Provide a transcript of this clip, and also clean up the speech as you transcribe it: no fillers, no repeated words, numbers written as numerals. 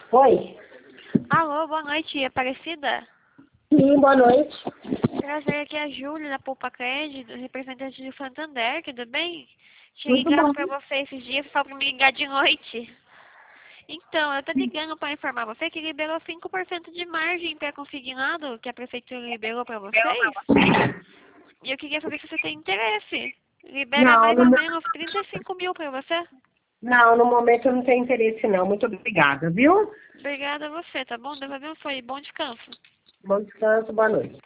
Oi. Alô, boa noite, Aparecida? Sim, boa noite. Prazer, aqui é a Júlia, da Poupa Crédito, representante do Santander, tudo bem? Tinha Tudo ligado bom? pra você esses dias, só pra me ligar de noite. Então, eu tô ligando pra informar você que liberou 5% de margem pré-consignado, que a prefeitura liberou pra vocês. E eu queria saber se você tem interesse. Libera Não, mais ou menos 35 mil pra você. no momento eu não tenho interesse não. Muito obrigada, viu? Obrigada a você, tá bom? Deus abençoe. Bom descanso. Bom descanso, boa noite.